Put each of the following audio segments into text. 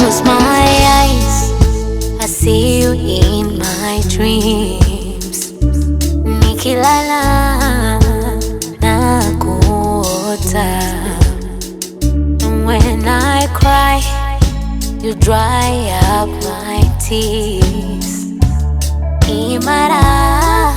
close my eyes, I see you in my dreams. Nikilala na kuota. And when I cry, you dry up my tears. Imara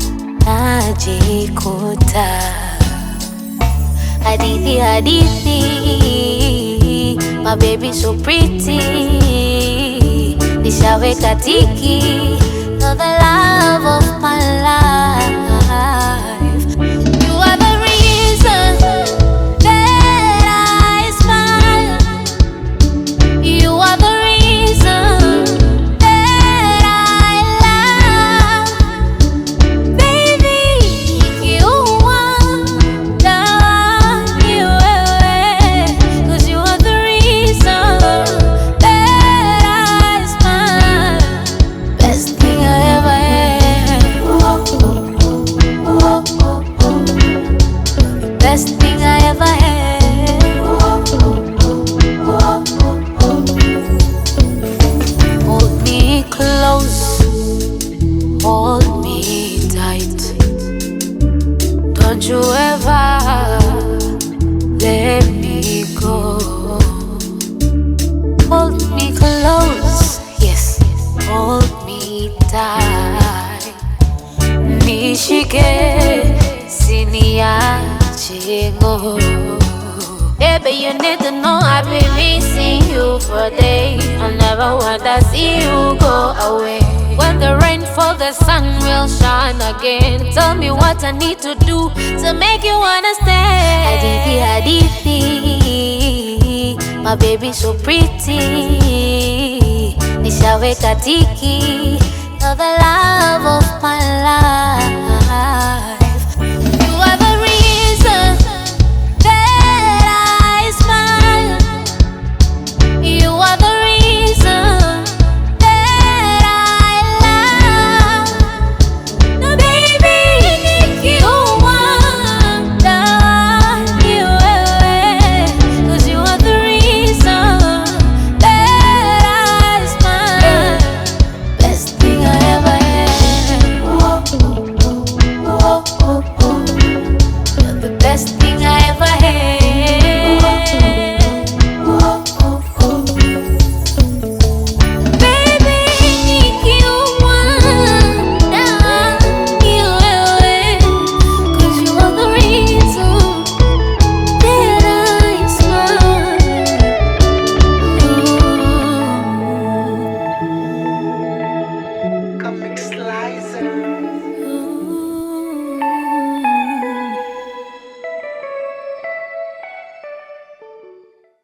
najikuta. Hadithi hadithi, my baby so pretty. Nishaweka tiki, you're the love of my life. You are the reason that I smile. You are the reason that I love. Baby, you are the one, you are, 'cause you are the reason that I smile. Best thing I ever had. Best thing I ever had. Hold me close, hold me tight. Don't you ever let me go. Hold me close, yes, hold me tight. Nishike, siniache ngo. Baby, you need to know I've been missing you for days. I never wanna see you go away. When the rain falls, the sun will shine again. Tell me what I need to do to make you understand. Hadithi hadithi, my baby so pretty. Nishaweka tiki, you're the love of my life.